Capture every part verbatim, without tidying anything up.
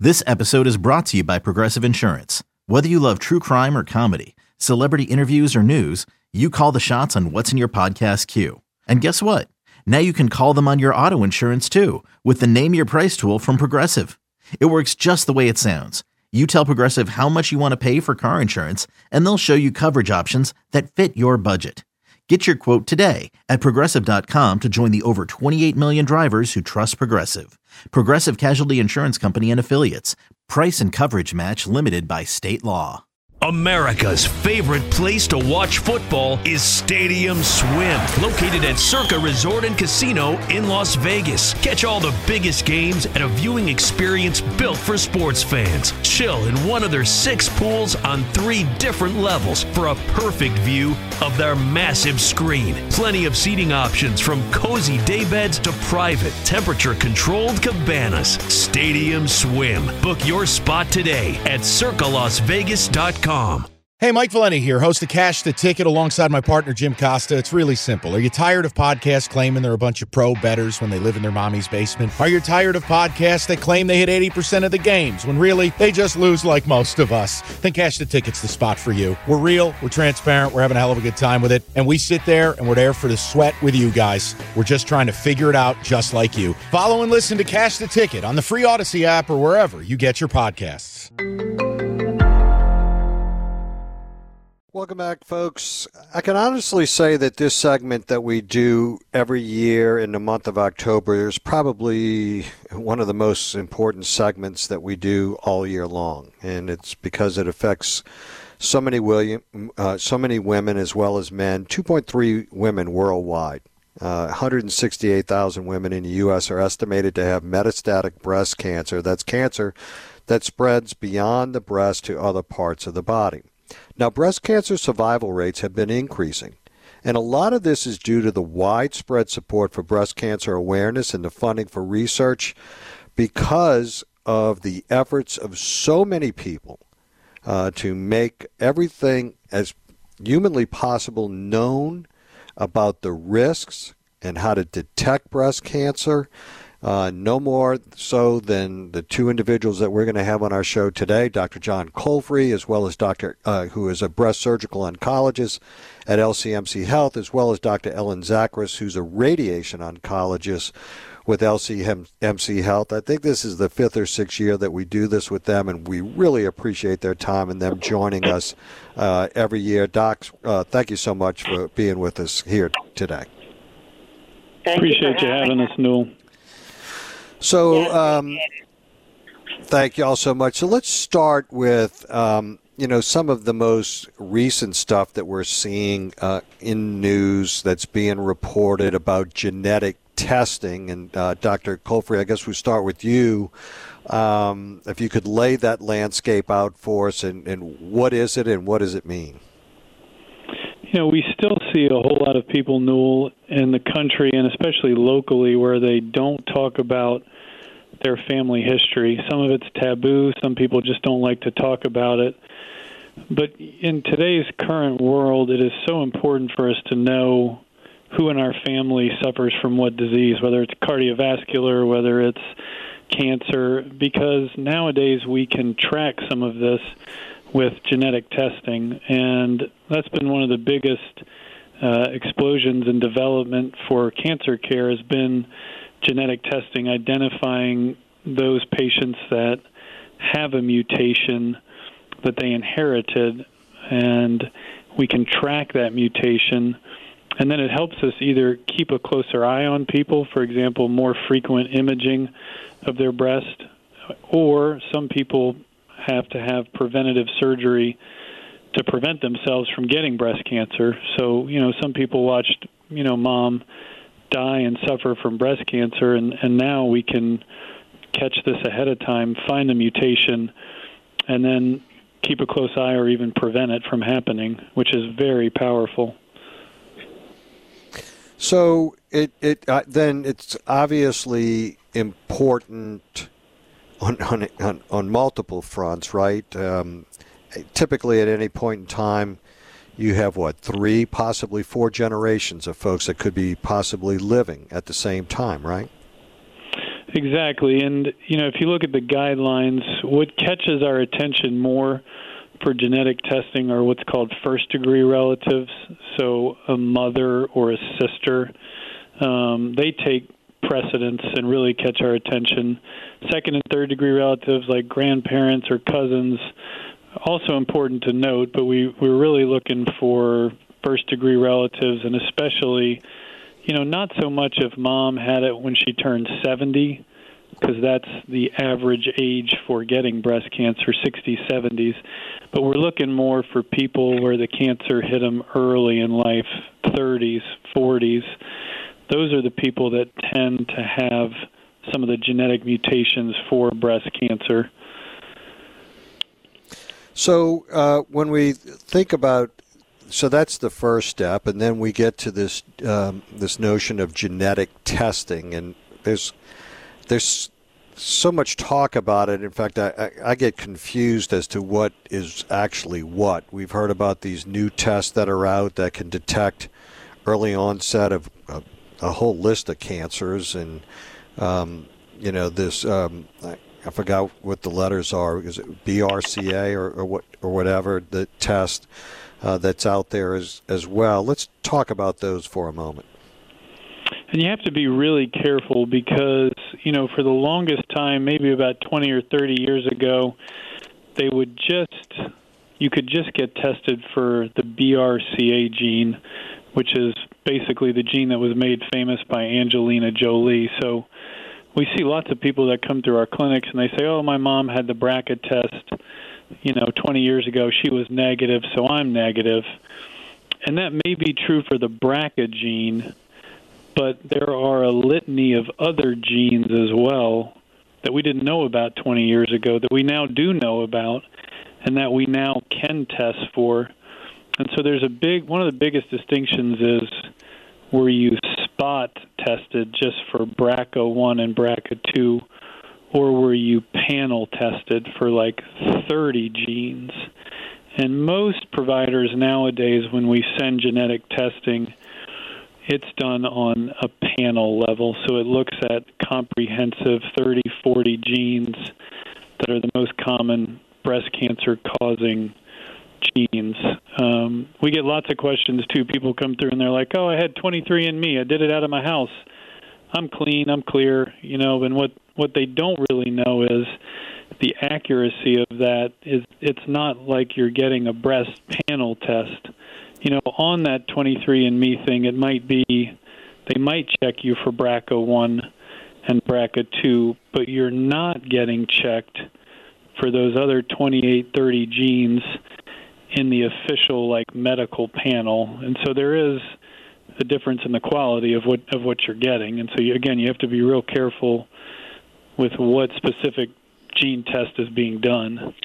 This episode is brought to you by Progressive Insurance. Whether you love true crime or comedy, celebrity interviews or news, you call the shots on what's in your podcast queue. And guess what? Now you can call them on your auto insurance too with the Name Your Price tool from Progressive. It works just the way it sounds. You tell Progressive how much you want to pay for car insurance, and they'll show you coverage options that fit your budget. Get your quote today at Progressive dot com to join the over twenty-eight million drivers who trust Progressive. Progressive Casualty Insurance Company and Affiliates. Price and coverage match limited by state law. America's favorite place to watch football is Stadium Swim, located at Circa Resort and Casino in Las Vegas. Catch all the biggest games at a viewing experience built for sports fans. Chill in one of their six pools on three different levels for a perfect view of their massive screen. Plenty of seating options from cozy daybeds to private, temperature-controlled cabanas. Stadium Swim. Book your spot today at circa las vegas dot com. Hey, Mike Valeni here, host of Cash the Ticket alongside my partner, Jim Costa. It's really simple. Are you tired of podcasts claiming they're a bunch of pro bettors when they live in their mommy's basement? Are you tired of podcasts that claim they hit eighty percent of the games when really they just lose like most of us? Then Cash the Ticket's the spot for you. We're real, we're transparent, we're having a hell of a good time with it, and we sit there and we're there for the sweat with you guys. We're just trying to figure it out just like you. Follow and listen to Cash the Ticket on the free Odyssey app or wherever you get your podcasts. Welcome back, folks. I can honestly say that this segment that we do every year in the month of October is probably one of the most important segments that we do all year long, and it's because it affects so many William, uh, so many women as well as men. two point three women worldwide. Uh, one hundred sixty-eight thousand women in the U S are estimated to have metastatic breast cancer. That's cancer that spreads beyond the breast to other parts of the body. Now, breast cancer survival rates have been increasing, and a lot of this is due to the widespread support for breast cancer awareness and the funding for research because of the efforts of so many people uh, to make everything as humanly possible known about the risks and how to detect breast cancer. Uh, no more so than the two individuals that we're going to have on our show today, Doctor John Colfrey, as well as Doctor Uh, who is a breast surgical oncologist at L C M C Health, as well as Doctor Ellen Zachris, who's a radiation oncologist with L C M C Health. I think this is the fifth or sixth year that we do this with them, and we really appreciate their time and them joining us uh, every year. Docs, uh, thank you so much for being with us here today. Thank appreciate you, you having us, Newell. So, um, thank you all so much. So let's start with, um, you know, some of the most recent stuff that we're seeing uh, in news that's being reported about genetic testing. And uh, Doctor Colfrey, I guess we start with you. Um, if you could lay that landscape out for us, and, and what is it and what does it mean? You know, we still see a whole lot of people, Newell, in the country and especially locally where they don't talk about their family history. Some of it's taboo. Some people just don't like to talk about it. But in today's current world, it is so important for us to know who in our family suffers from what disease, whether it's cardiovascular, whether it's cancer, because nowadays we can track some of this with genetic testing, and that's been one of the biggest uh, explosions in development for cancer care has been genetic testing, identifying those patients that have a mutation that they inherited, and we can track that mutation, and then it helps us either keep a closer eye on people, for example, more frequent imaging of their breast, or some people have to have preventative surgery to prevent themselves from getting breast cancer. So, you know, some people watched, you know, mom die and suffer from breast cancer, and, and now we can catch this ahead of time, find the mutation, and then keep a close eye or even prevent it from happening, which is very powerful. So it, it uh, then it's obviously important on on, on, on multiple fronts, right? Um, typically at any point in time, you have, what, three, possibly four generations of folks that could be possibly living at the same time, right? Exactly. And, you know, if you look at the guidelines, what catches our attention more for genetic testing are what's called first-degree relatives, so a mother or a sister. Um, they take precedence and really catch our attention. Second and third-degree relatives like grandparents or cousins, also important to note, but we, we're really looking for first-degree relatives, and especially, you know, not so much if mom had it when she turned seventy, because that's the average age for getting breast cancer, sixties, seventies. But we're looking more for people where the cancer hit them early in life, thirties, forties. Those are the people that tend to have some of the genetic mutations for breast cancer. So uh, when we think about, so that's the first step, and then we get to this um, this notion of genetic testing, and there's there's so much talk about it. In fact, I, I, I get confused as to what is actually what. We've heard about these new tests that are out that can detect early onset of a, a whole list of cancers, and um, you know this. Um, I, I forgot what the letters are. Is it B R C A or, or what or whatever the test uh, that's out there as as well? Let's talk about those for a moment. And you have to be really careful because, you know, for the longest time, maybe about twenty or thirty years ago, they would just, you could just get tested for the B R C A gene, which is basically the gene that was made famous by Angelina Jolie. So we see lots of people that come through our clinics and they say, oh, my mom had the B R C A test, you know, twenty years ago. She was negative, so I'm negative. And that may be true for the B R C A gene, but there are a litany of other genes as well that we didn't know about twenty years ago that we now do know about and that we now can test for. And so there's a big, one of the biggest distinctions is were you spot tested just for B R C A one and B R C A two, or were you panel tested for like thirty genes? And most providers nowadays, when we send genetic testing, it's done on a panel level. So it looks at comprehensive thirty, forty genes that are the most common breast cancer causing genes. Um, we get lots of questions, too. People come through and they're like, oh, I had twenty-three and me. I did it out of my house. I'm clean. I'm clear. You know, and what, what they don't really know is the accuracy of that is it's not like you're getting a breast panel test. You know, on that twenty-three and me thing, it might be, they might check you for B R C A one and B R C A two, but you're not getting checked for those other twenty-eight, thirty genes in the official, like, medical panel. And so there is a difference in the quality of what of what you're getting. And so, you, again, you have to be real careful with what specific gene test is being done.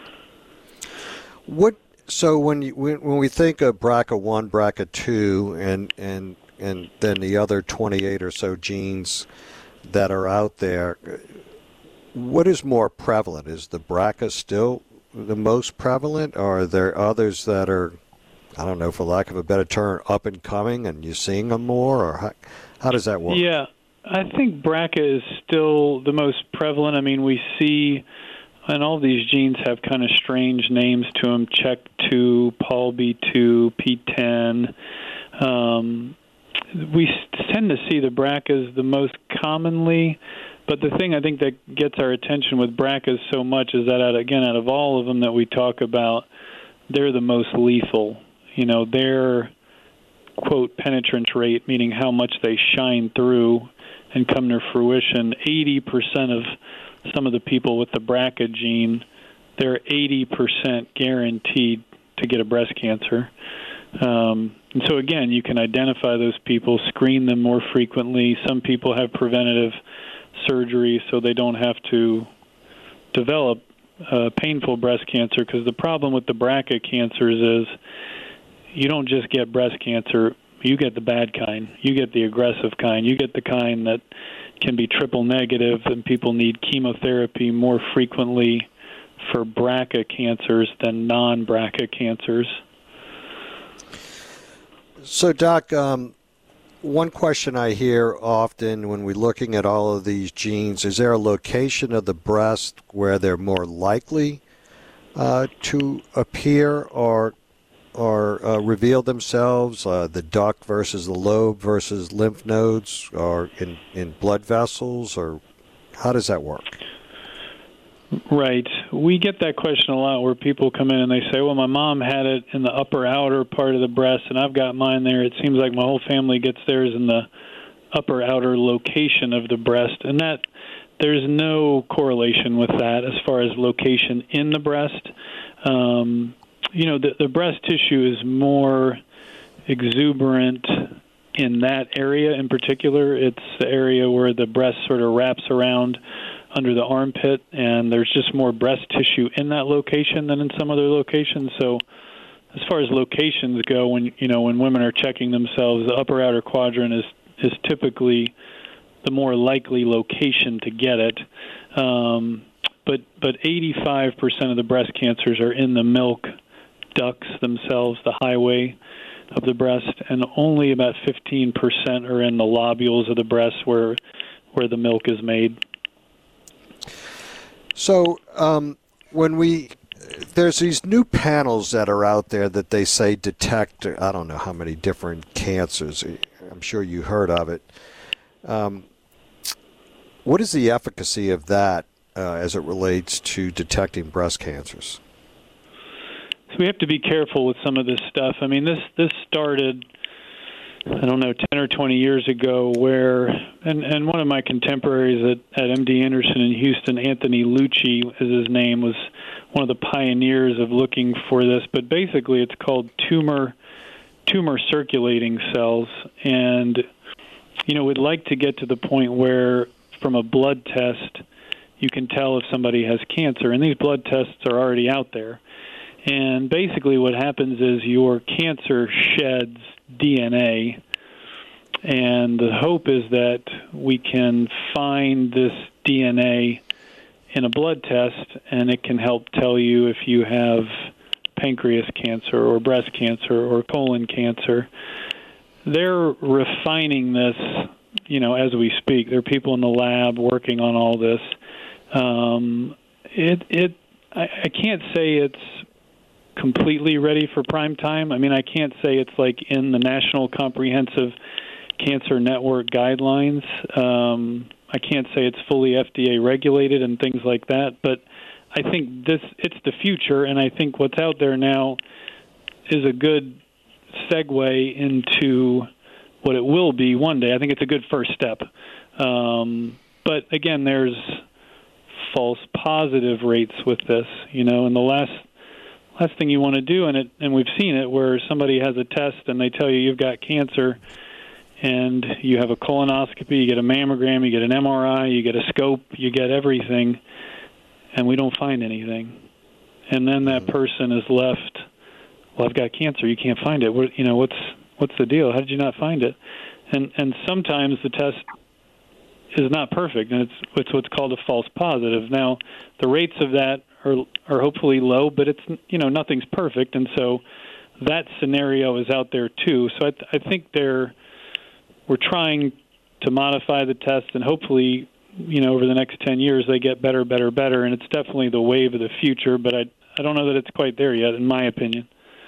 What so when you, when when we think of B R C A one, B R C A two, and and and then the other twenty-eight or so genes that are out there, what is more prevalent? Is the B R C A still the most prevalent, or are there others that are, I don't know, for lack of a better term, up and coming, and you're seeing them more, or how, how does that work? Yeah, I think B R C A is still the most prevalent. I mean, we see, and all these genes have kind of strange names to them, C H E K two, P A L B two, P ten. Um, we tend to see the B R C As the most commonly. But the thing I think that gets our attention with B R C As so much is that, out, again, out of all of them that we talk about, they're the most lethal. You know, their, quote, penetrance rate, meaning how much they shine through and come to fruition, eighty percent of some of the people with the B R C A gene, they're eighty percent guaranteed to get a breast cancer. Um, and so, again, you can identify those people, screen them more frequently. Some people have preventative surgery so they don't have to develop uh, painful breast cancer, because the problem with the B R C A cancers is you don't just get breast cancer, you get the bad kind. You get the aggressive kind. You get the kind that can be triple negative, and people need chemotherapy more frequently for B R C A cancers than non-B R C A cancers. So, Doc, um, one question I hear often when we're looking at all of these genes, is there a location of the breast where they're more likely uh, to appear or or uh, reveal themselves, uh, the duct versus the lobe versus lymph nodes, or in, in blood vessels, or how does that work? Right. We get that question a lot where people come in and they say, well, my mom had it in the upper outer part of the breast, and I've got mine there. It seems like my whole family gets theirs in the upper outer location of the breast. And that there's no correlation with that as far as location in the breast. Um, you know, the, the breast tissue is more exuberant in that area in particular. It's the area where the breast sort of wraps around under the armpit, and there's just more breast tissue in that location than in some other locations. So as far as locations go, when you know when women are checking themselves, the upper outer quadrant is is typically the more likely location to get it. Um, but but eighty-five percent of the breast cancers are in the milk ducts themselves, the highway of the breast, and only about fifteen percent are in the lobules of the breast where where the milk is made. So um, when we there's these new panels that are out there that they say detect, I don't know how many different cancers. I'm sure you heard of it. Um, what is the efficacy of that uh, as it relates to detecting breast cancers? So we have to be careful with some of this stuff. I mean, this this started, I don't know, ten or twenty years ago where, and, and one of my contemporaries at, at M D Anderson in Houston, Anthony Lucci is his name, was one of the pioneers of looking for this. But basically it's called tumor tumor circulating cells. And, you know, we'd like to get to the point where from a blood test you can tell if somebody has cancer. And these blood tests are already out there. And basically what happens is your cancer sheds D N A, and the hope is that we can find this D N A in a blood test, and it can help tell you if you have pancreas cancer or breast cancer or colon cancer. They're refining this, you know, as we speak. There are people in the lab working on all this. Um, it, it, I, I can't say it's completely ready for prime time. I mean, I can't say it's like in the National Comprehensive Cancer Network guidelines. Um, I can't say it's fully F D A regulated and things like that, but I think this it's the future, and I think what's out there now is a good segue into what it will be one day. I think it's a good first step. Um, but again, there's false positive rates with this, you know, and the last Last thing you want to do, and it, and we've seen it, where somebody has a test and they tell you you've got cancer, and you have a colonoscopy, you get a mammogram, you get an M R I, you get a scope, you get everything, and we don't find anything. And then that person is left, well, I've got cancer, you can't find it. What, you know, what's what's the deal? How did you not find it? And and sometimes the test is not perfect, and it's it's what's called a false positive. Now, the rates of that are are hopefully low, but it's, you know, nothing's perfect, and so that scenario is out there too. So I, th- I think they're we're trying to modify the test, and hopefully, you know, over the next ten years they get better, better, better, and it's definitely the wave of the future. But I I don't know that it's quite there yet, in my opinion.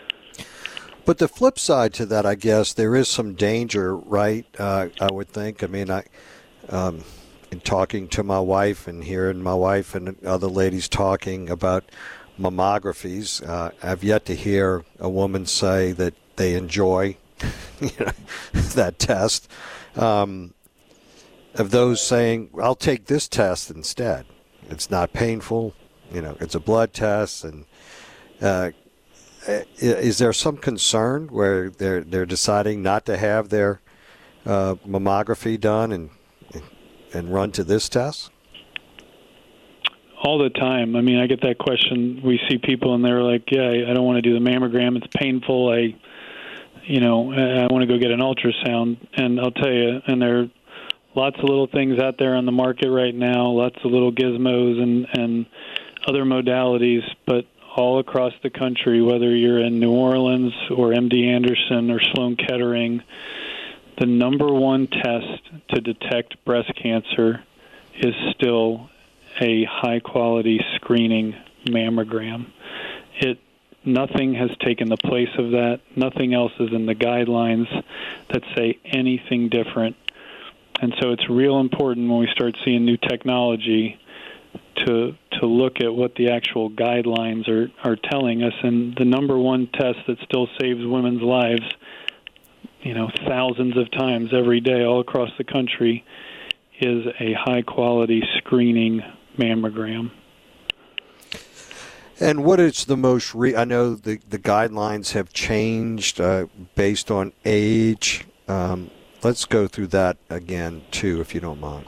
But the flip side to that, I guess, there is some danger, right? Uh, I would think. I mean, I. Um, in talking to my wife and hearing my wife and other ladies talking about mammographies, uh, I've yet to hear a woman say that they enjoy you know, that test. Um, of those saying, I'll take this test instead. It's not painful. You know, it's a blood test. And uh, is there some concern where they're they're deciding not to have their uh, mammography done and and run to this test? All the time. I mean, I get that question. We see people and they're like, yeah, I don't want to do the mammogram. It's painful. I, you know, I want to go get an ultrasound. And I'll tell you, and there are lots of little things out there on the market right now, lots of little gizmos and, and other modalities, but all across the country, whether you're in New Orleans or M D Anderson or Sloan Kettering, the number one test to detect breast cancer is still a high-quality screening mammogram. It nothing has taken the place of that. Nothing else is in the guidelines that say anything different. And so it's real important when we start seeing new technology to to look at what the actual guidelines are, are telling us. And the number one test that still saves women's lives, you know, thousands of times every day all across the country, is a high-quality screening mammogram. And what is the most re- I know the, the guidelines have changed uh, based on age. Um, let's go through that again, too, if you don't mind.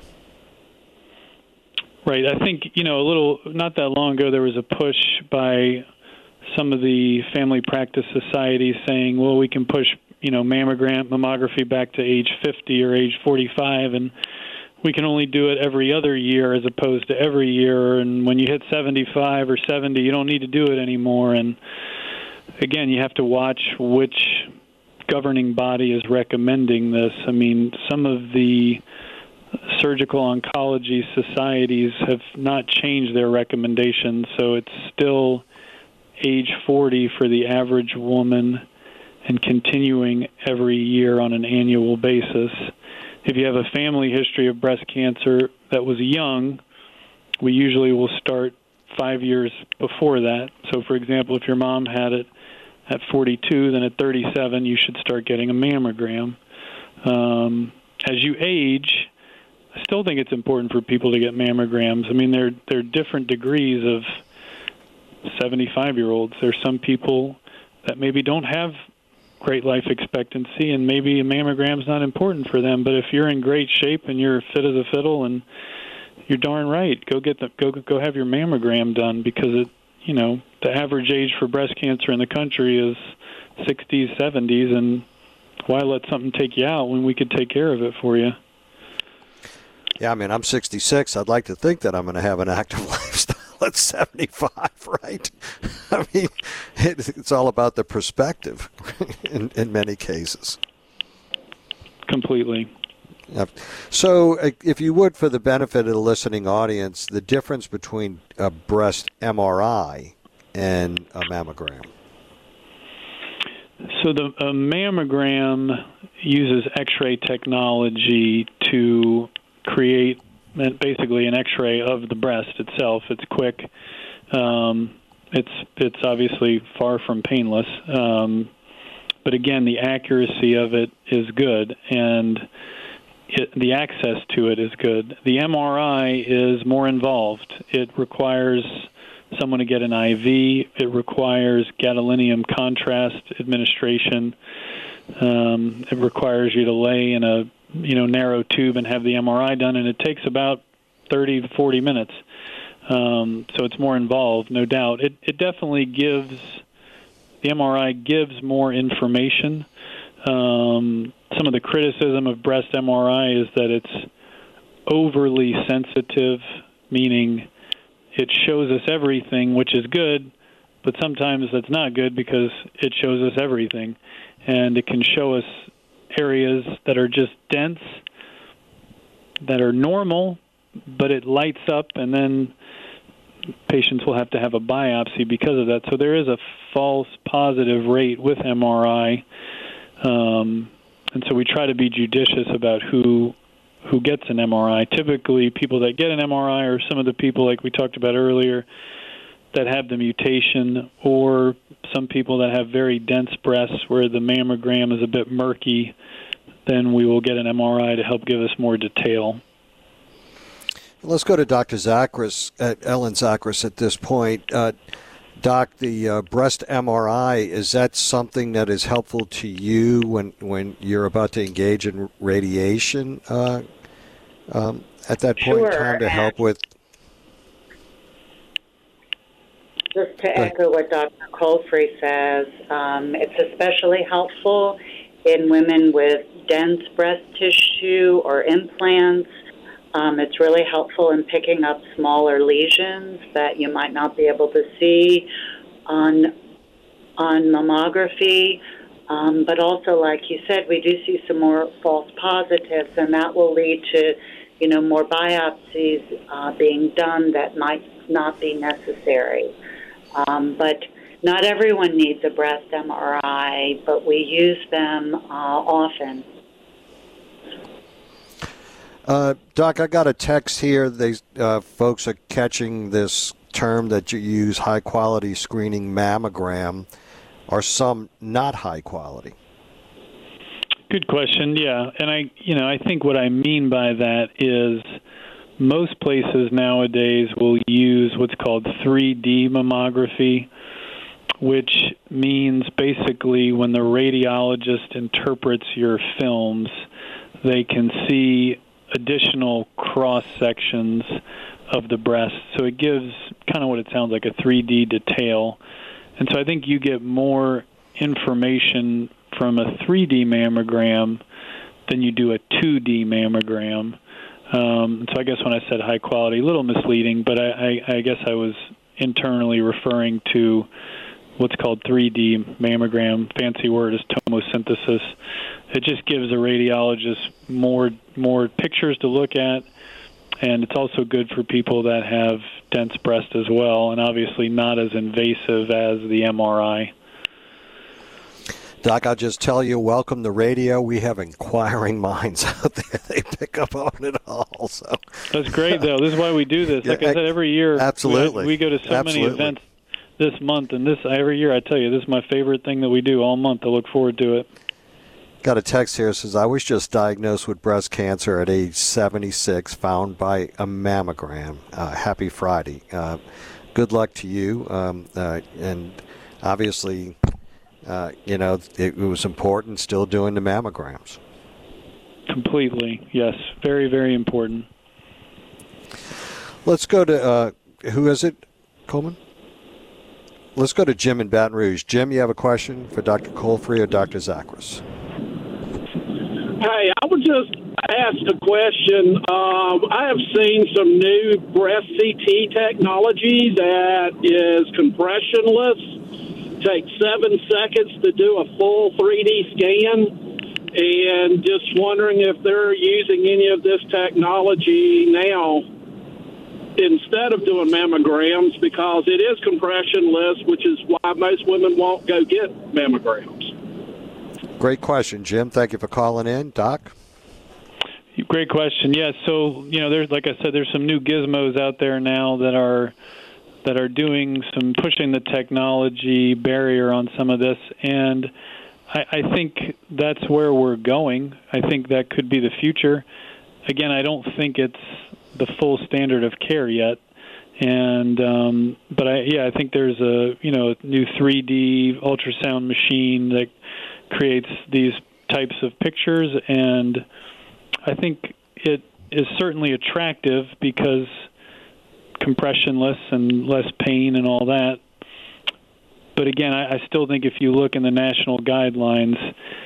Right. I think, you know, a little, not that long ago, there was a push by some of the family practice societies saying, well, we can push, you know, mammogram, mammography back to age fifty or age forty-five, and we can only do it every other year as opposed to every year. And when you hit seventy-five or seventy, you don't need to do it anymore. And again, you have to watch which governing body is recommending this. I mean, some of the surgical oncology societies have not changed their recommendations, so it's still age forty for the average woman and continuing every year on an annual basis. If you have a family history of breast cancer that was young, we usually will start five years before that. So, for example, if your mom had it at forty-two, then at thirty-seven you should start getting a mammogram. Um, as you age, I still think it's important for people to get mammograms. I mean, there there are different degrees of seventy-five-year-olds. There's some people that maybe don't have great life expectancy, and maybe a mammogram's not important for them. But if you're in great shape and you're fit as a fiddle, and you're darn right, go get the go go have your mammogram done, because it, you know, the average age for breast cancer in the country is sixties, seventies, and why let something take you out when we could take care of it for you? Yeah, I mean, I'm sixty-six. I'd like to think that I'm going to have an active lifestyle at seventy-five, right? I mean, it, it's all about the perspective in, in many cases. Completely. Yep. So if you would, for the benefit of the listening audience, the difference between a breast M R I and a mammogram. So the a mammogram uses X-ray technology to create basically an X-ray of the breast itself. It's quick. Um, it's it's obviously far from painless. Um, but again, the accuracy of it is good, and it, the access to it is good. The M R I is more involved. It requires someone to get an I V. It requires gadolinium contrast administration. Um, it requires you to lay in a you know narrow tube and have the M R I done, and it takes about thirty to forty minutes. Um, so it's more involved, no doubt. It it definitely gives the M R I gives more information. Um, some of the criticism of breast M R I is that it's overly sensitive, meaning it shows us everything, which is good, but sometimes that's not good because it shows us everything. And it can show us areas that are just dense, that are normal, but it lights up, and then patients will have to have a biopsy because of that. So there is a false positive rate with M R I. Um, and so we try to be judicious about who who gets an M R I. Typically, people that get an M R I are some of the people, like we talked about earlier, that have the mutation, or some people that have very dense breasts where the mammogram is a bit murky. Then we will get an M R I to help give us more detail. Let's go to Doctor Zachris, uh, Ellen Zachris at this point. Uh, Doc, the uh, breast M R I, is that something that is helpful to you when, when you're about to engage in radiation uh, um, at that point Sure. in time to help with? Just to echo what Doctor Colfrey says, um, it's especially helpful in women with dense breast tissue or implants. Um, it's really helpful in picking up smaller lesions that you might not be able to see on on mammography. Um, but also, like you said, we do see some more false positives, and that will lead to, you know, more biopsies uh, being done that might not be necessary. Um, but not everyone needs a breast M R I, but we use them uh, often. Uh, Doc, I got a text here. They uh, folks are catching this term that you use, high-quality screening mammogram. Are some not high quality? Good question. Yeah, and I, you know, I think what I mean by that is most places nowadays will use what's called three D mammography, which means basically when the radiologist interprets your films, they can see additional cross sections of the breast. So it gives kind of what it sounds like, a three D detail. And so I think you get more information from a three D mammogram than you do a two D mammogram. Um, so I guess when I said high quality, a little misleading, but I, I, I guess I was internally referring to what's called three D mammogram. Fancy word is tomosynthesis. It just gives a radiologist more more pictures to look at, and it's also good for people that have dense breast as well, and obviously not as invasive as the M R I. Doc, I'll just tell you, welcome to radio. We have inquiring minds out there. They pick up on it all. So that's great, though. This is why we do this. Like yeah, I said, every year absolutely. we, we go to so absolutely. many events this month, and this every year, I tell you, this is my favorite thing that we do all month. I look forward to it. Got a text here that says, I was just diagnosed with breast cancer at age seventy-six, found by a mammogram. Uh, happy Friday. Uh, good luck to you. Um, uh, and obviously, uh, you know, it, it was important still doing the mammograms. Completely, yes. Very, very important. Let's go to, uh, who is it, Coleman? Let's go to Jim in Baton Rouge. Jim, you have a question for Doctor Colfrey or Doctor Zachris? Hey, I would just ask a question. Um, I have seen some new breast C T technology that is compressionless, takes seven seconds to do a full three D scan, and just wondering if they're using any of this technology now instead of doing mammograms, because it is compressionless, which is why most women won't go get mammograms. Great question, Jim. Thank you for calling in. Doc? Great question. Yeah, so, you know, there's, like I said, there's some new gizmos out there now that are that are doing some, pushing the technology barrier on some of this, and I, I think that's where we're going. I think that could be the future. Again, I don't think it's the full standard of care yet, and um, but I yeah, I think there's a, you know, new three D ultrasound machine that creates these types of pictures, and I think it is certainly attractive because compressionless and less pain and all that. But again, I, I still think if you look in the national guidelines,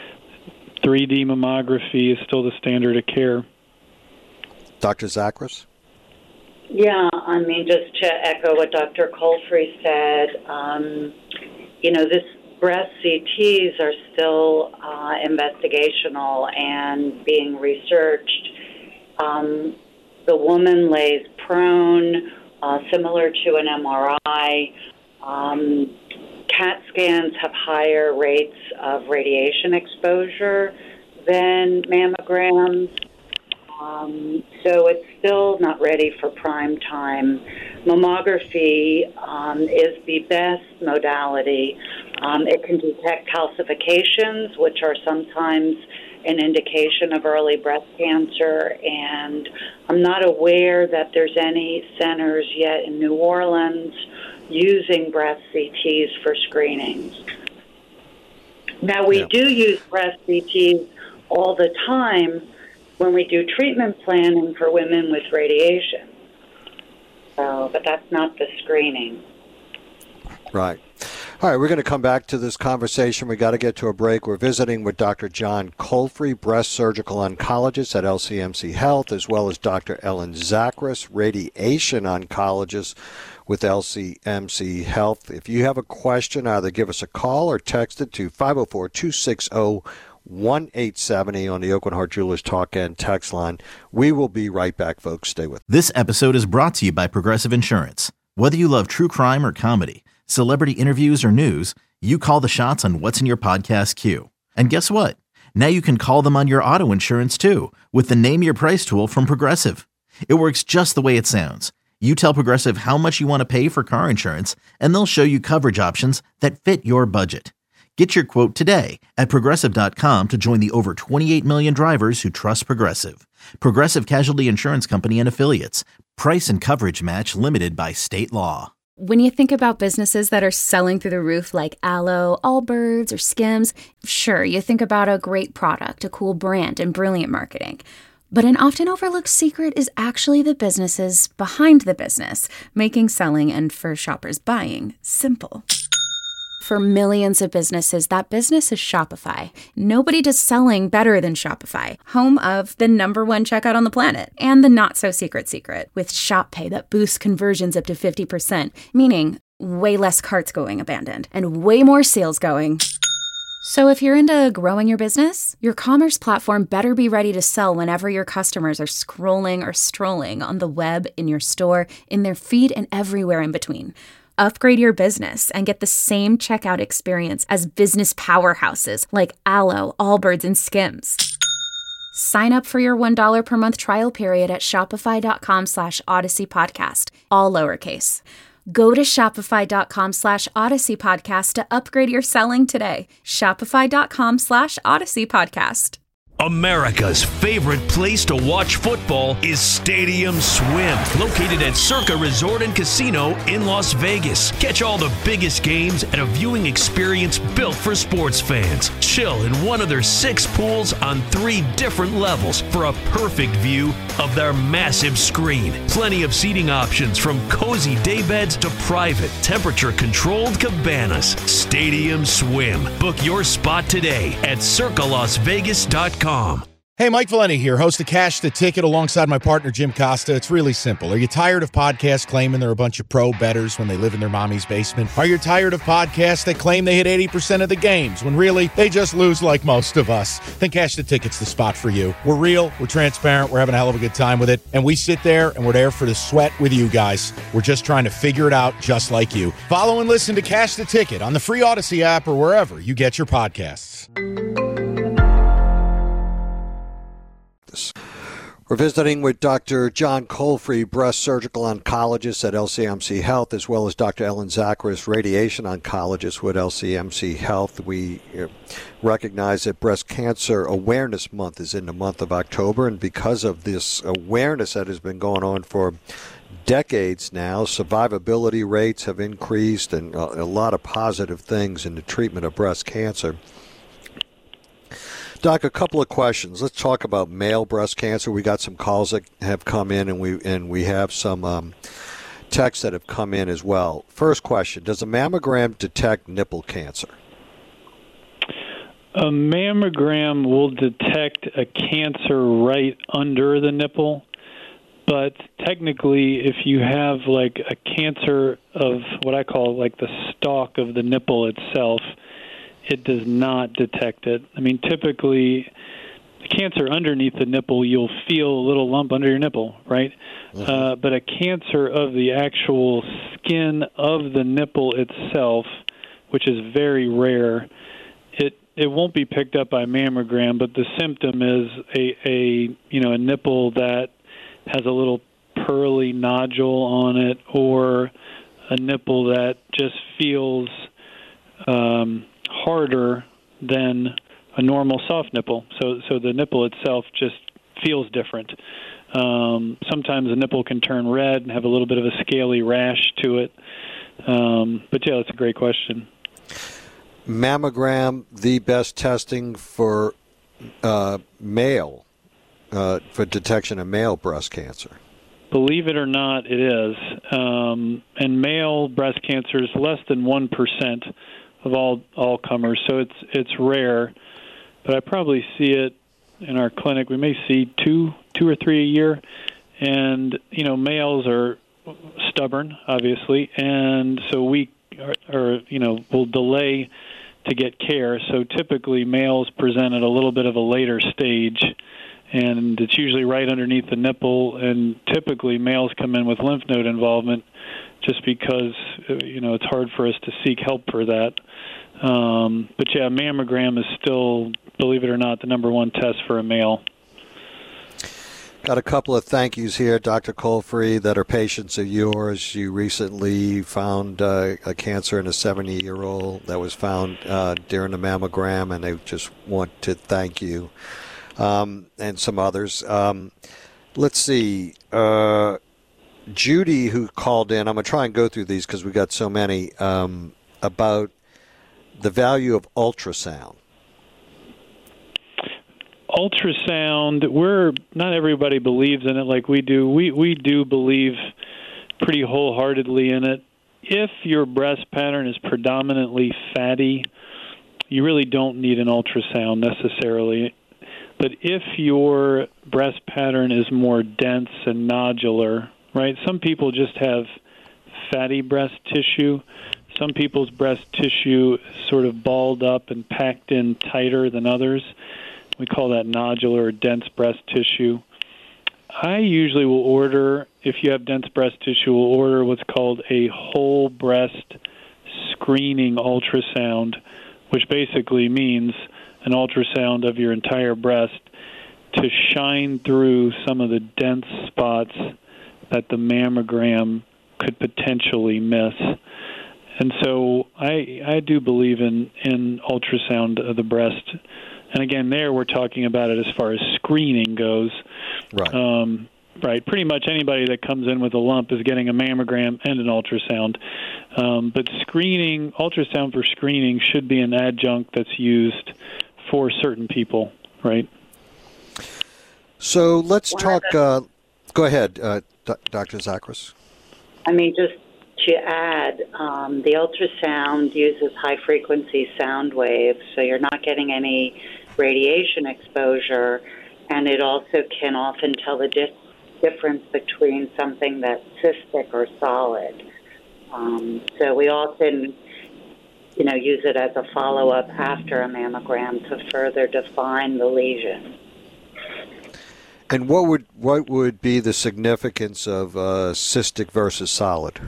three D mammography is still the standard of care. Doctor Zachris? Yeah, I mean, just to echo what Doctor Colfrey said, um, you know, this breast C Ts are still uh, investigational and being researched. Um, the woman lays prone, uh, similar to an M R I. Um, CAT scans have higher rates of radiation exposure than mammograms. Um, so it's still not ready for prime time. Mammography um, is the best modality. Um, it can detect calcifications, which are sometimes an indication of early breast cancer, and I'm not aware that there's any centers yet in New Orleans using breast C Ts for screenings. Now, we yeah. do use breast C Ts all the time when we do treatment planning for women with radiation. So, but that's not the screening. Right. All right, we're going to come back to this conversation. We got to get to a break. We're visiting with Doctor John Colfrey, breast surgical oncologist at L C M C Health, as well as Doctor Ellen Zachris, radiation oncologist with L C M C Health. If you have a question, either give us a call or text it to five oh four, two six oh, one eight seven oh on the Oakland Heart Jewelers Talk and text line. We will be right back, folks. Stay with us. This episode is brought to you by Progressive Insurance. Whether you love true crime or comedy, celebrity interviews or news, you call the shots on what's in your podcast queue. And guess what? Now you can call them on your auto insurance too with the Name Your Price tool from Progressive. It works just the way it sounds. You tell Progressive how much you want to pay for car insurance, and they'll show you coverage options that fit your budget. Get your quote today at Progressive dot com to join the over twenty-eight million drivers who trust Progressive. Progressive Casualty Insurance Company and Affiliates. Price and coverage match limited by state law. When you think about businesses that are selling through the roof like Aloe, Allbirds, or Skims, sure, you think about a great product, a cool brand, and brilliant marketing. But an often overlooked secret is actually the businesses behind the business, making selling and, for shoppers, buying simple. For millions of businesses, that business is Shopify. Nobody does selling better than Shopify, home of the number one checkout on the planet, and the not-so-secret secret, with Shop Pay that boosts conversions up to fifty percent, meaning way less carts going abandoned, and way more sales going. So if you're into growing your business, your commerce platform better be ready to sell whenever your customers are scrolling or strolling on the web, in your store, in their feed, and everywhere in between. Upgrade your business and get the same checkout experience as business powerhouses like Aloe, Allbirds, and Skims. Sign up for your one dollar per month trial period at shopify.com slash Odyssey Podcast, all lowercase. Go to shopify.com slash Odyssey Podcast to upgrade your selling today. Shopify.com slash Odyssey Podcast. America's favorite place to watch football is Stadium Swim, located at Circa Resort and Casino in Las Vegas. Catch all the biggest games at a viewing experience built for sports fans. Chill in one of their six pools on three different levels for a perfect view of their massive screen. Plenty of seating options from cozy daybeds to private, temperature-controlled cabanas. Stadium Swim. Book your spot today at circa las vegas dot com. Hey, Mike Valenti here, host of Cash the Ticket alongside my partner, Jim Costa. It's really simple. Are you tired of podcasts claiming they're a bunch of pro bettors when they live in their mommy's basement? Are you tired of podcasts that claim they hit eighty percent of the games when really they just lose like most of us? Then Cash the Ticket's the spot for you. We're real, we're transparent, we're having a hell of a good time with it, and we sit there and we're there for the sweat with you guys. We're just trying to figure it out just like you. Follow and listen to Cash the Ticket on the free Odyssey app or wherever you get your podcasts. We're visiting with Doctor John Colfrey, breast surgical oncologist at L C M C Health, as well as Doctor Ellen Zachris, radiation oncologist with L C M C Health. We recognize that Breast Cancer Awareness Month is in the month of October, and because of this awareness that has been going on for decades now, survivability rates have increased and a lot of positive things in the treatment of breast cancer. Doc, a couple of questions. Let's talk about male breast cancer. We got some calls that have come in, and we and we have some um, texts that have come in as well. First question: does a mammogram detect nipple cancer? A mammogram will detect a cancer right under the nipple, but technically, if you have like a cancer of what I call like the stalk of the nipple itself, it does not detect it. I mean, typically, the cancer underneath the nipple, you'll feel a little lump under your nipple, right? Mm-hmm. Uh, but a cancer of the actual skin of the nipple itself, which is very rare, it it won't be picked up by mammogram. But the symptom is a, a you know a nipple that has a little pearly nodule on it, or a nipple that just feels um, harder than a normal soft nipple. So so the nipple itself just feels different. Um, sometimes the nipple can turn red and have a little bit of a scaly rash to it. Um, but, yeah, that's a great question. Mammogram, the best testing for uh, male, uh, for detection of male breast cancer? Believe it or not, it is. Um, and male breast cancer is less than one percent of all all comers, so it's it's rare. But I probably see it in our clinic. We may see two two or three a year, and you know, males are stubborn, obviously, and so we are, are you know will delay to get care. So typically, males present at a little bit of a later stage, and it's usually right underneath the nipple. And typically, males come in with lymph node involvement, just because you know it's hard for us to seek help for that. Um, but yeah, mammogram is still, believe it or not, the number one test for a male. Got a couple of thank yous here, Doctor Colfrey, that are patients of yours. You recently found uh, a cancer in a seventy-year-old that was found uh, during the mammogram, and they just want to thank you, um, and some others. Um, let's see. Uh, Judy, who called in, I'm going to try and go through these because we got so many, um, about the value of ultrasound. Ultrasound, we're not everybody believes in it like we do. We we do believe pretty wholeheartedly in it. If your breast pattern is predominantly fatty, you really don't need an ultrasound necessarily. But if your breast pattern is more dense and nodular, right? Some people just have fatty breast tissue. Some people's breast tissue is sort of balled up and packed in tighter than others. We call that nodular or dense breast tissue. I usually will order, if you have dense breast tissue, will order what's called a whole breast screening ultrasound, which basically means an ultrasound of your entire breast to shine through some of the dense spots that the mammogram could potentially miss. And so I I do believe in, in ultrasound of the breast. And again, there we're talking about it as far as screening goes. Right. Um, right. Pretty much anybody that comes in with a lump is getting a mammogram and an ultrasound. Um, but screening, ultrasound for screening should be an adjunct that's used for certain people, right? So let's talk. Uh, go ahead, uh, Doctor Zachris. I mean, just to add, um, the ultrasound uses high-frequency sound waves, so you're not getting any radiation exposure, and it also can often tell the di- difference between something that's cystic or solid. Um, so we often, you know, use it as a follow-up after a mammogram to further define the lesion. And what would what would be the significance of uh, cystic versus solid?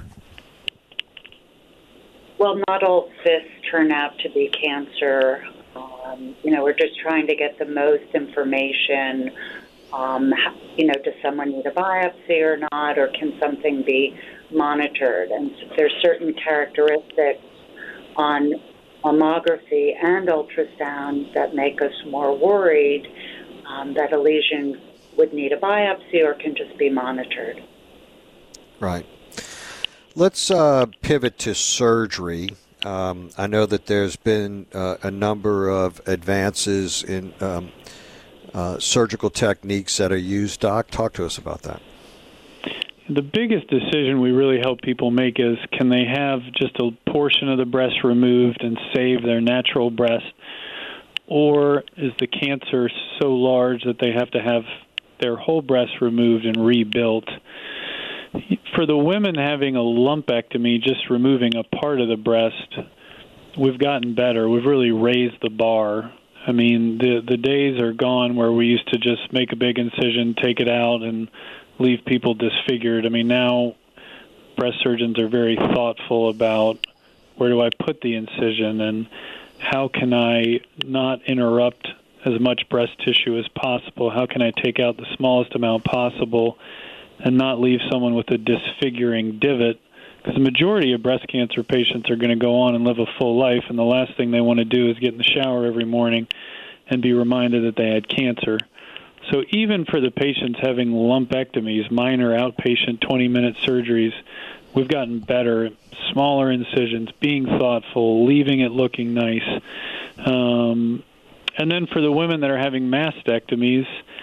Well, not all cysts turn out to be cancer. Um, you know, we're just trying to get the most information. Um, you know, does someone need a biopsy or not, or can something be monitored? And there's certain characteristics on mammography and ultrasound that make us more worried um, that a lesion would need a biopsy or can just be monitored. Right. Let's uh, pivot to surgery. Um, I know that there's been uh, a number of advances in um, uh, surgical techniques that are used. Doc, talk to us about that. The biggest decision we really help people make is, can they have just a portion of the breast removed and save their natural breast, or is the cancer so large that they have to have their whole breast removed and rebuilt? For the women having a lumpectomy, just removing a part of the breast, we've gotten better. We've really raised the bar. I mean, the the days are gone where we used to just make a big incision, take it out, and leave people disfigured. I mean, now breast surgeons are very thoughtful about, where do I put the incision and how can I not interrupt as much breast tissue as possible? How can I take out the smallest amount possible and not leave someone with a disfiguring divot? Because the majority of breast cancer patients are going to go on and live a full life, and the last thing they want to do is get in the shower every morning and be reminded that they had cancer. So even for the patients having lumpectomies, minor outpatient twenty-minute surgeries, we've gotten better. Smaller incisions, being thoughtful, leaving it looking nice. Um, and then for the women that are having mastectomies,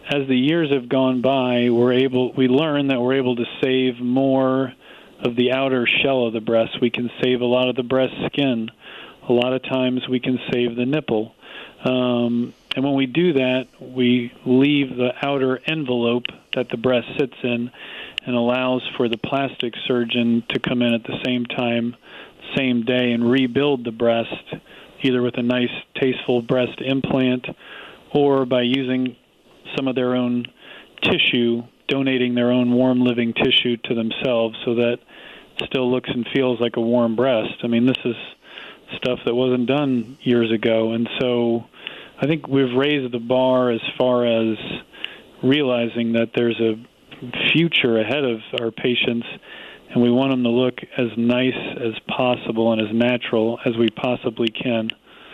as the years have gone by, we're able we learn that we're able to save more of the outer shell of the breast. We can save a lot of the breast skin. A lot of times we can save the nipple. Um, and when we do that, we leave the outer envelope that the breast sits in and allows for the plastic surgeon to come in at the same time, same day, and rebuild the breast, either with a nice, tasteful breast implant or by using some of their own tissue, donating their own warm living tissue to themselves so that it still looks and feels like a warm breast. I mean, this is stuff that wasn't done years ago. And so I think we've raised the bar as far as realizing that there's a future ahead of our patients, and we want them to look as nice as possible and as natural as we possibly can.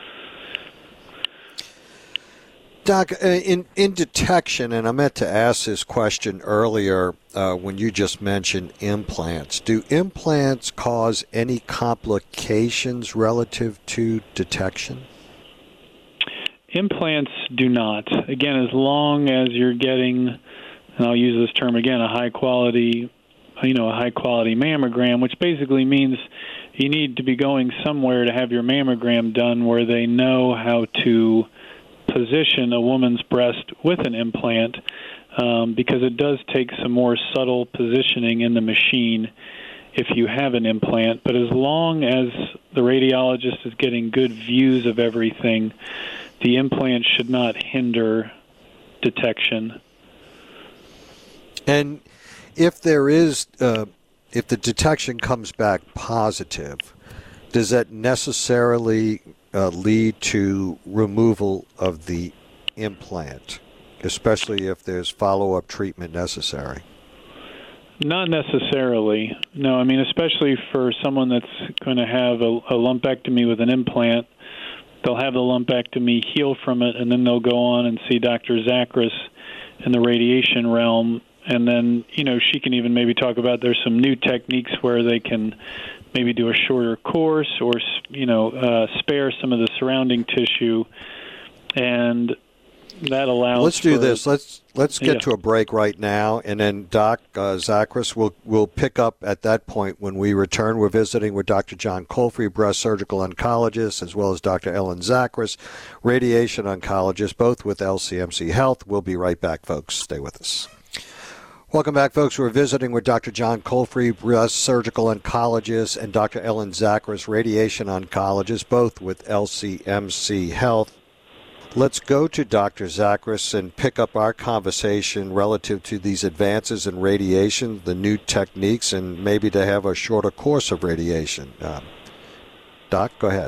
Doc, in, in detection, and I meant to ask this question earlier uh, when you just mentioned implants, do implants cause any complications relative to detection? Implants do not. Again, as long as you're getting, and I'll use this term again, a high quality, you know, a high quality mammogram, which basically means you need to be going somewhere to have your mammogram done where they know how to position a woman's breast with an implant, um, because it does take some more subtle positioning in the machine if you have an implant. But as long as the radiologist is getting good views of everything, the implant should not hinder detection. And if there is, uh, if the detection comes back positive, does that necessarily uh, lead to removal of the implant, especially if there's follow-up treatment necessary? Not necessarily. No, I mean, especially for someone that's going to have a, a lumpectomy with an implant, they'll have the lumpectomy, heal from it, and then they'll go on and see Doctor Zachris in the radiation realm. And then, you know, she can even maybe talk about there's some new techniques where they can maybe do a shorter course or, you know, uh, spare some of the surrounding tissue. And that allows Let's do for, this. Let's let's get yeah. to a break right now, and then Doc uh, Zachris will will pick up at that point when we return. We're visiting with Doctor John Colfrey, breast surgical oncologist, as well as Doctor Ellen Zachris, radiation oncologist, both with L C M C Health. We'll be right back, folks. Stay with us. Welcome back, folks. We're visiting with Doctor John Colfrey, breast surgical oncologist, and Doctor Ellen Zachris, radiation oncologist, both with L C M C Health. Let's go to Doctor Zachris and pick up our conversation relative to these advances in radiation, the new techniques, and maybe to have a shorter course of radiation. Um, Doc, go ahead.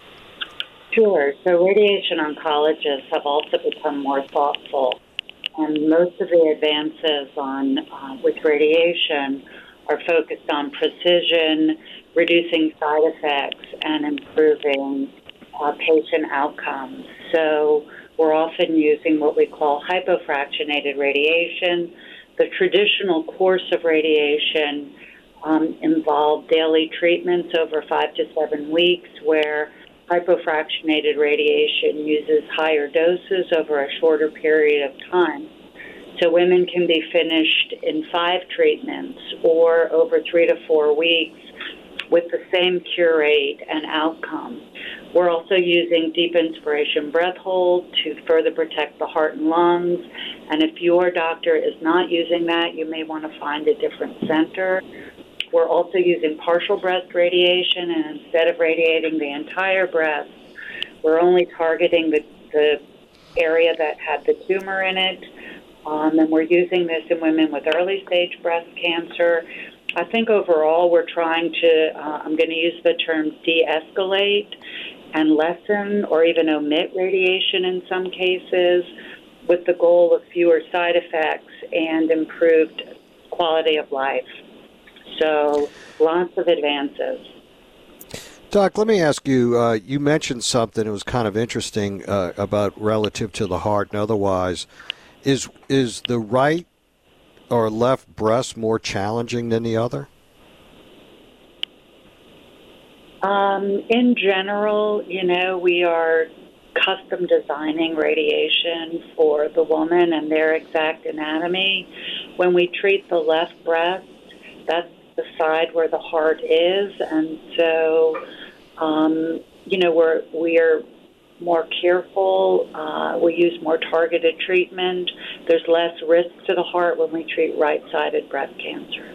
Sure. So radiation oncologists have also become more thoughtful, and most of the advances on uh, with radiation are focused on precision, reducing side effects, and improving Uh, patient outcomes. So we're often using what we call hypofractionated radiation. The traditional course of radiation um, involved daily treatments over five to seven weeks, where hypofractionated radiation uses higher doses over a shorter period of time. So women can be finished in five treatments or over three to four weeks with the same cure rate and outcome. We're also using deep inspiration breath hold to further protect the heart and lungs. And if your doctor is not using that, you may want to find a different center. We're also using partial breast radiation, and instead of radiating the entire breast, we're only targeting the, the area that had the tumor in it. Um, and we're using this in women with early stage breast cancer. I think overall we're trying to, uh, I'm going to use the term de-escalate and lessen or even omit radiation in some cases, with the goal of fewer side effects and improved quality of life. So lots of advances. Doc, let me ask you, uh, you mentioned something that was kind of interesting uh, about relative to the heart and otherwise. Is is the right or left breast more challenging than the other? Um, in general, you know, we are custom designing radiation for the woman and their exact anatomy. When we treat the left breast, that's the side where the heart is, and so, um, you know, we're we're more careful. Uh, we use more targeted treatment. There's less risk to the heart when we treat right-sided breast cancer.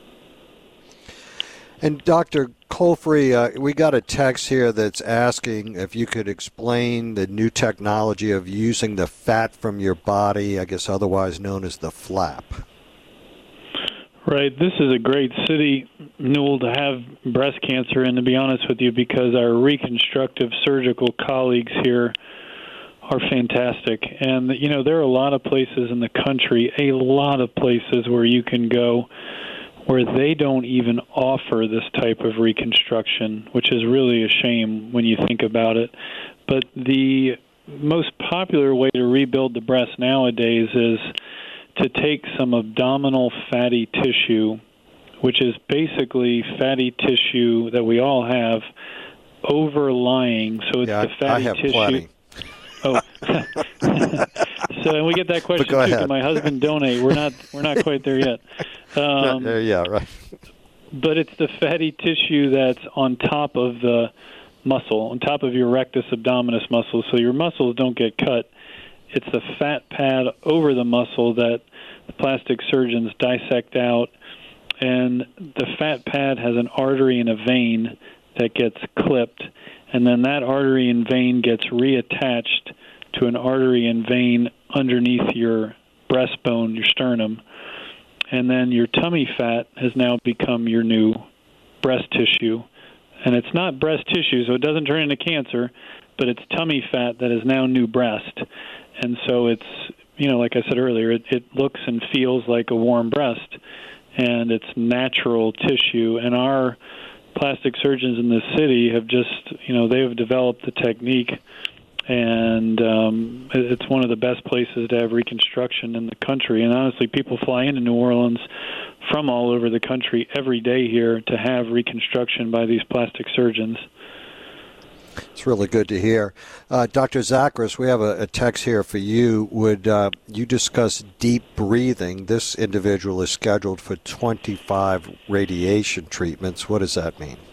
And Doctor Colfrey, uh, we got a text here that's asking if you could explain the new technology of using the fat from your body, I guess otherwise known as the flap. Right. This is a great city, Newell, to have breast cancer, and to be honest with you, because our reconstructive surgical colleagues here are fantastic. And, you know, there are a lot of places in the country, a lot of places where you can go where they don't even offer this type of reconstruction, which is really a shame when you think about it. But the most popular way to rebuild the breast nowadays is to take some abdominal fatty tissue, which is basically fatty tissue that we all have, overlying. So it's yeah, the fatty I have tissue. Plenty. Oh, so and we get that question too. ahead. Can my husband donate? We're not. We're not quite there yet. Um, yeah, yeah, right. But it's the fatty tissue that's on top of the muscle, on top of your rectus abdominis muscle, so your muscles don't get cut. It's the fat pad over the muscle that the plastic surgeons dissect out, and the fat pad has an artery and a vein that gets clipped, and then that artery and vein gets reattached to an artery and vein underneath your breastbone, your sternum, and then your tummy fat has now become your new breast tissue. And it's not breast tissue, so it doesn't turn into cancer, but it's tummy fat that is now new breast. And so it's, you know, like I said earlier, it, it looks and feels like a warm breast, and it's natural tissue. And our plastic surgeons in this city have just, you know, they have developed the technique, and um, it's one of the best places to have reconstruction in the country. And honestly, people fly into New Orleans from all over the country every day here to have reconstruction by these plastic surgeons. It's really good to hear. Uh, Doctor Zachris, we have a, a text here for you. Would uh, you discuss deep breathing? This individual is scheduled for twenty-five radiation treatments. What does that mean?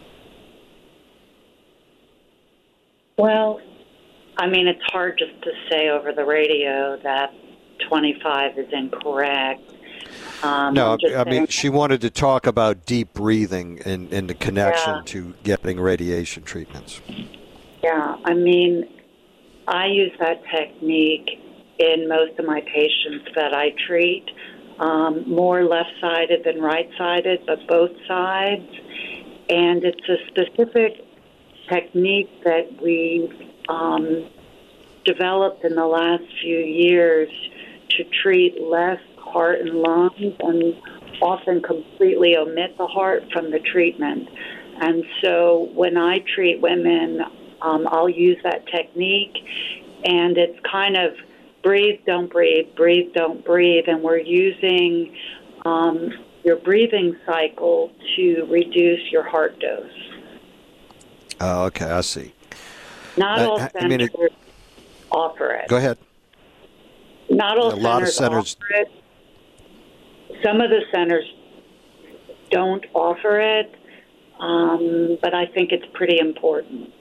Well, I mean, it's hard just to say over the radio that twenty-five is incorrect. Um, no, just I mean, saying, she wanted to talk about deep breathing and, and the connection yeah. to getting radiation treatments. Yeah, I mean, I use that technique in most of my patients that I treat, um, more left-sided than right-sided, but both sides. And it's a specific technique that we've um, developed in the last few years to treat less heart and lungs and often completely omit the heart from the treatment. And so when I treat women, um, I'll use that technique, and it's kind of breathe, don't breathe, breathe, don't breathe, and we're using um, your breathing cycle to reduce your heart dose. Oh, okay, I see. Not Uh, all I centers mean, it- offer it. Go ahead. Not all A lot of centers centers- offer it. Some of the centers don't offer it, um, but I think it's pretty important.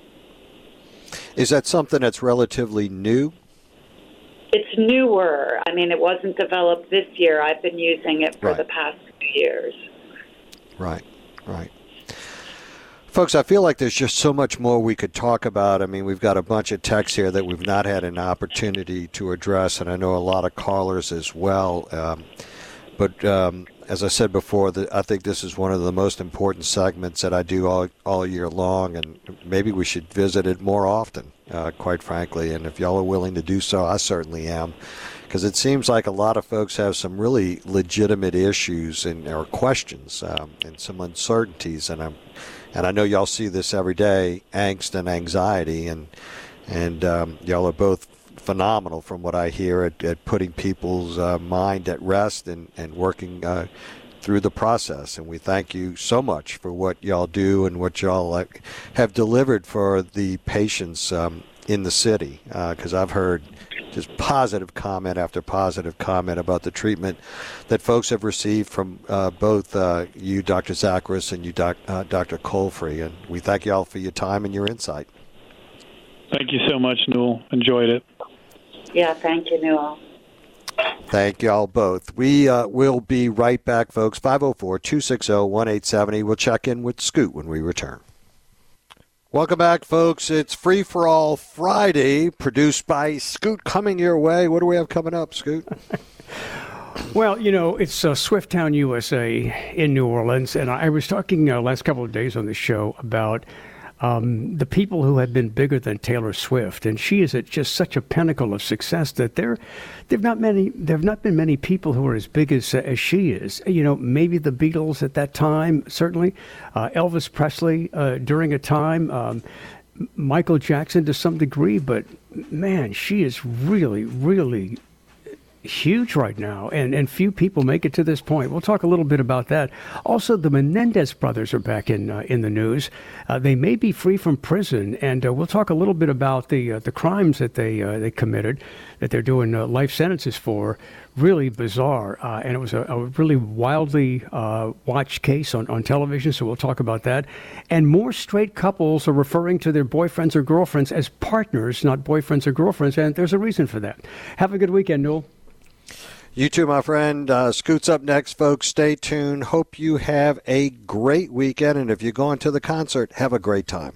Is that something that's relatively new? It's newer. I mean, it wasn't developed this year. I've been using it for Right. the past few years. Right, right. Folks, I feel like there's just so much more we could talk about. I mean, we've got a bunch of texts here that we've not had an opportunity to address, and I know a lot of callers as well. Um, but um, as I said before, the, I think this is one of the most important segments that I do all, all year long, and maybe we should visit it more often, uh, quite frankly. And if y'all are willing to do so, I certainly am. Because it seems like a lot of folks have some really legitimate issues and or questions um, and some uncertainties, and I'm and I know y'all see this every day, angst and anxiety, and and um, y'all are both phenomenal from what I hear at, at putting people's uh, mind at rest and and working uh, through the process. And we thank you so much for what y'all do and what y'all uh, have delivered for the patients um, in the city, because uh, I've heard just positive comment after positive comment about the treatment that folks have received from uh, both uh, you, Doctor Zachris, and you, doc, uh, Doctor Colfrey. And we thank you all for your time and your insight. Thank you so much, Newell. Enjoyed it. Yeah, thank you, Newell. Thank you all both. We uh, will be right back, folks. five oh four, two six oh, one eight seven oh. We'll check in with Scoot when we return. Welcome back, folks. It's Free for All Friday, produced by Scoot, coming your way. What do we have coming up, Scoot? Well, you know, it's uh, Swifttown, U S A in New Orleans, and I was talking uh, last couple of days on the show about um, the people who have been bigger than Taylor Swift, and she is at just such a pinnacle of success that there, there've not many, there've not been many people who are as big as uh, as she is. You know, maybe the Beatles at that time, certainly, uh, Elvis Presley uh, during a time, um, Michael Jackson to some degree, but man, she is really, really huge right now, and, and few people make it to this point. We'll talk a little bit about that. Also, the Menendez brothers are back in uh, in the news. Uh, they may be free from prison, and uh, we'll talk a little bit about the uh, the crimes that they uh, they committed, that they're doing uh, life sentences for. Really bizarre, uh, and it was a, a really wildly uh, watched case on, on television, so we'll talk about that. And more straight couples are referring to their boyfriends or girlfriends as partners, not boyfriends or girlfriends, and there's a reason for that. Have a good weekend, Newell. You too, my friend. Uh, Scoot's up next, folks. Stay tuned. Hope you have a great weekend, and if you're going to the concert, have a great time.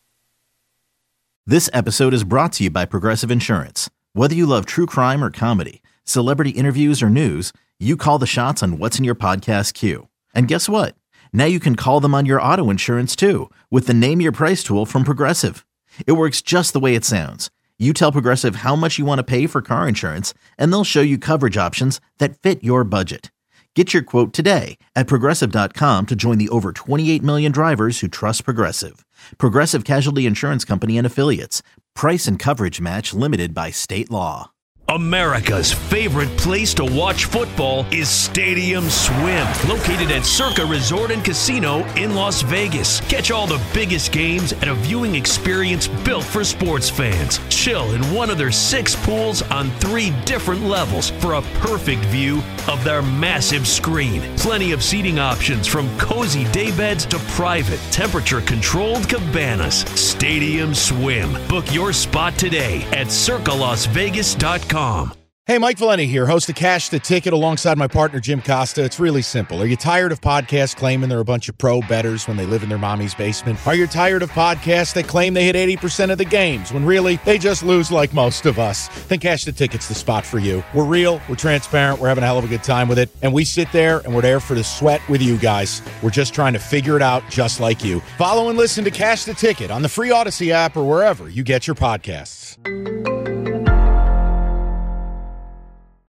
This episode is brought to you by Progressive Insurance. Whether you love true crime or comedy, celebrity interviews or news, you call the shots on what's in your podcast queue. And guess what? Now you can call them on your auto insurance too with the Name Your Price tool from Progressive. It works just the way it sounds. You tell Progressive how much you want to pay for car insurance, and they'll show you coverage options that fit your budget. Get your quote today at Progressive dot com to join the over twenty-eight million drivers who trust Progressive. Progressive Casualty Insurance Company and Affiliates. Price and coverage match limited by state law. America's favorite place to watch football is Stadium Swim, located at Circa Resort and Casino in Las Vegas. Catch all the biggest games at a viewing experience built for sports fans. Chill in one of their six pools on three different levels for a perfect view of their massive screen. Plenty of seating options from cozy daybeds to private, temperature-controlled cabanas. Stadium Swim. Book your spot today at circa las vegas dot com. Hey, Mike Valenti here, host of Cash the Ticket alongside my partner, Jim Costa. It's really simple. Are you tired of podcasts claiming they're a bunch of pro bettors when they live in their mommy's basement? Are you tired of podcasts that claim they hit eighty percent of the games when really they just lose like most of us? Then Cash the Ticket's the spot for you. We're real, we're transparent, we're having a hell of a good time with it, and we sit there and we're there for the sweat with you guys. We're just trying to figure it out just like you. Follow and listen to Cash the Ticket on the free Odyssey app or wherever you get your podcasts.